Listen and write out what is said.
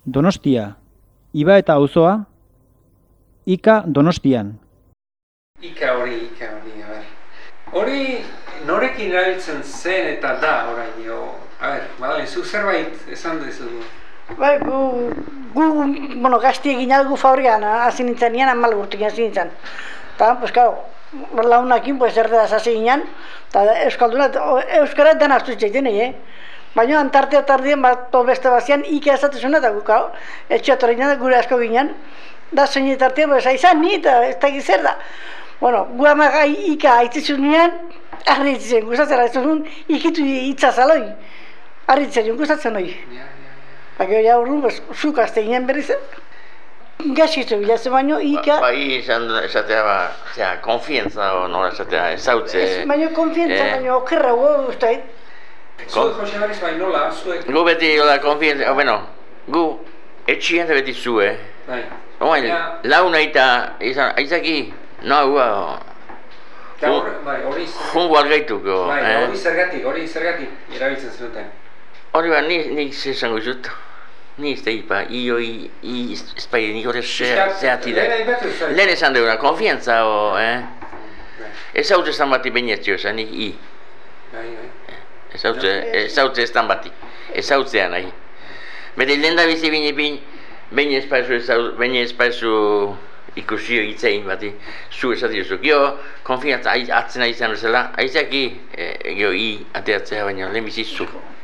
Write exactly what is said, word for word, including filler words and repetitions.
Donostia, Iba eta auzoa, Ika Donostian. Ika hori, Ika hori, a ber. Hori norekin erabiltzen zen eta da oraino. A ber, badale, zu zerbait esan dezu. Bai, gu, gu, bueno, gazti egin gu fabrikan, hasi nintzen nian, amal urtik hasi nintzen. Eta, pues, claro, launakin, pues, erderaz hasi ginen, eta euskalduna, euskara dena astu itzaiten, eh? Baina, antarte atardien, bat, beste bazian, Ika esatezuna, eta gu, claro, etxeatora ginen, gure asko ginen, da zein tartean, pues, aizan ni, eta ez da zer da. Bueno, gu amagai Ika aitzizun nian, arri itzitzen, gustatzen, ez duzun, ikitu itzazaloi. Arri itzitzen, gustatzen hori. Baina, ja, urrun, zuk azte ginen berriz, gaxitzu bilatzen baino, Ika... Bai, esatea, ba, zera, konfientza, nola esatea, ezautze... Baina, konfientza, baina, okerra, gu, ustait. Zuek, Jose Barriz, bai, nola, zuek... Gu beti, hola, konfientza, bueno, gu, etxien beti zu, eh? Bai. Oain, launa eta, izan, aizaki, no, hua... Bai, hori... Jungo algaituko, Bai, eh? hori zergatik, hori zergatik erabiltzen zenuten. Hori ba, ni, ni zesango zut. Ni ez da ipa, io, i, i, espai, nik hori zehati da. Lehen esan duguna, konfientza, o, eh? Ez hau zestan bati bainetio esan, nik i. Bai, bai. Ez hau zestan bati, ez hau zean nahi. Bede lehen da bizi bine bin, baina ez paizu ikusio hitzein bati, zu esati duzuk. Gio, konfiantza atzena izan bezala, aizaki, gio i ateatzea baina lehen bizi zu.